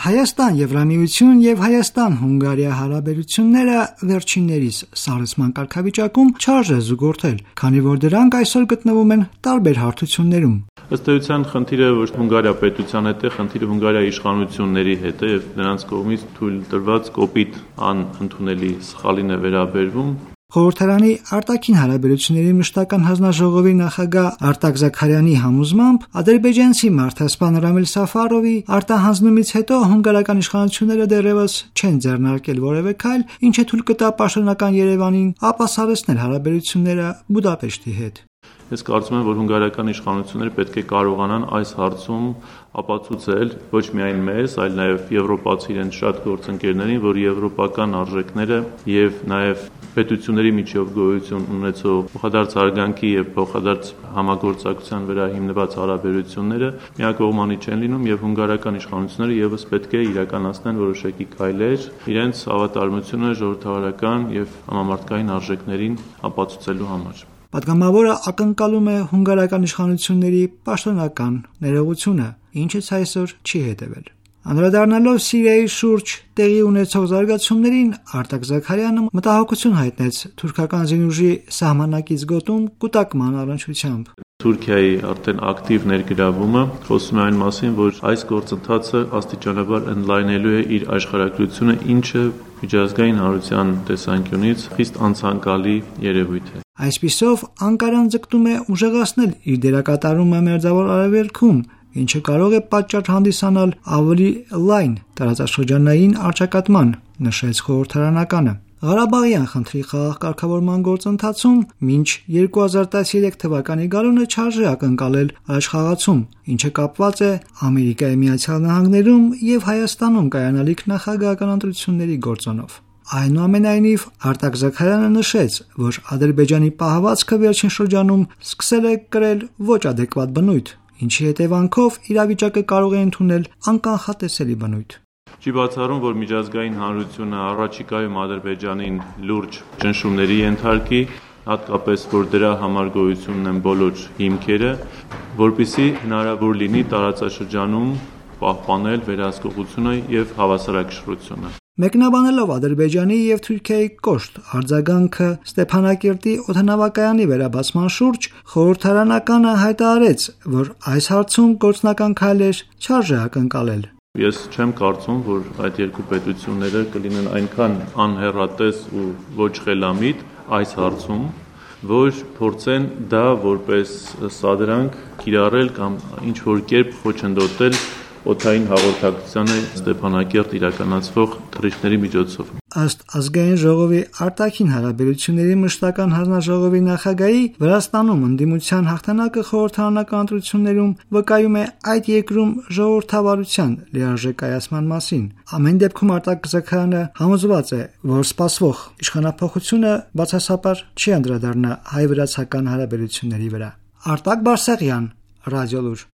Հայաստան Եվրամիություն եւ Հայաստան-Հունգարիա հարաբերությունները վերջիններիս սառեցման կարգավիճակում չարժե զուգորդել, քանի որ դրանք այսօր գտնվում են տարբեր հարթություններում։ Ըստ էության խնդիրը ոչ Հունգարիա պետության հետ է, խնդիրը Հունգարիա իշխանությունների հետ է եւ նրանց կողմից թույլ տրված կոպիտ անընդունելի սխալին է վերաբերվում։ Խորհրդարանի արտաքին հարաբերությունների մշտական հանձնաժողովի նախագահ Արտակ Զաքարյանի համոզմամբ ադրբեջանցի մարդասպան Ռամիլ Սաֆարովի արտահանձնումից հետո հունգարական իշխանությունները դեռևս չեն ձեռնարկել որևէ քայլ, ինչը թույլ կտա պաշտոնական Երևանին ապասարեցնել հարաբերությունները Բուդապեշտի հետ։ Ես կարծում եմ, որ հունգարական իշխանությունները պետք է կարողանան այս հարցում ապացուցել ոչ միայն մեզ, այլ նաև եվրոպացի իրենց շատ գործընկերներին, որ եվրոպական արժեքները եւ նաև պետությունների միջև գոյություն ունեցող փոխադարձ հարգանքի եւ փոխադարձ համագործակցության վրա հիմնված հարաբերությունները միակողմանի չեն լինում եւ հունգարական իշխանությունները եւս պետք է իրականացնեն որոշակի քայլեր իրենց հավատարմությունը ժողովրդավարական եւ համամարտկային արժեքներին ապացուցելու համար։ Պատգամավորը ակնկալում է հունգարական իշխանությունների պաշտոնական ներողությունը, ինչից այսօր չի հետևել։ Անդրադառնալով Սիրիայի շուրջ տեղի ունեցող զարգացումներին, Արտակ Զաքարյանը մտահոգություն հայտնեց թուրքական զինուժի սահմանակից գոտում կուտակման առնչությամբ։ Թուրքիայի արդեն ակտիվ ներգրավումը խոսում է այն մասին, որ այս գործընթացը աստիճանաբար ընդլայնելու է իր աշխարհագրությունը, ինչը միջազգային հանրության տեսանկյունից խիստ անցանկալի երևույթ է։ Այսպիսով Անկարան ձգտում է ուժեղացնել իր դերակատարումը Մերձավոր Արևելքում, ինչը կարող է պատճառ հանդիսանալ ավելի լայն տարածաշրջանային առճակատման, նշեց խորհրդարանականը։ Ղարաբաղյան խնդրի խաղաղ կարգավորման գործընթացում մինչ 2013 թվականի գարունը չարժե ակնկալել աշխարհացում, ինչը կապված է Ամերիկայի Միացյալ Նահանգներում եւ Հայաստանում կայանալիք նախագահական ընտրությունների գործոնով։ Այնուամենայնիվ Արտակ Զաքարյանը նշեց, որ Ադրբեջանի պահվածքը վերջին շրջանում սկսել է կրել ոչ ադեկվատ բնույթ, ինչի հետևանքով իրավիճակը կարող է ընդունել անկանխատեսելի բնույթ։ Չի բացառում, որ միջազգային հանրությունը առաջիկայում Ադրբեջանին լուրջ ճնշումների ենթարկի, հատկապես որ դրա համար գոյություն ունեն բոլոր հիմքերը, որպեսզի հնարավոր լինի տարածաշրջանում պահպանել վերահսկողությունը եւ հավասարակշռությունը։ Մեկնաբանելով Ադրբեջանի եւ Թուրքիայի կոշտ արձագանքը Ստեփանակերտի օդանավակայանի վերաբացման շուրջ, խորհրդարանականը հայտարարեց, որ այս հարցում գործնական քայլեր չարժե ակնկալել։ Ես չեմ կարծում, որ այդ երկու պետությունները կլինեն այնքան անհեռատես ու ոչ խելամիտ այս հարցում, որ փորձեն դա որպես սադրանք կիրառել կամ ինչ-որ կերպ խոչընդոտել օդային հաղորդակցությանը Ստեփանակերտ իրականացվող թռիչքների միջոցով։ Ըստ Ազգային ժողովի արտաքին հարաբերությունների մշտական հանձնաժողովի նախագահի, Վրաստանում ընդդիմության հաղթանակը խորհրդարանական ընտրություններում վկայում է այդ երկրում ժողովրդավարության լիարժեք կայացման մասին։ Ամեն դեպքում Արտակ Զաքարյանը համոզված է, որ սպասվող իշխանափոխությունը բացասաբար չի անդրադառնա հայ-վրացական հարաբերությունների վրա։ Արտակ Բարսեղյան, Ռադիոլուր։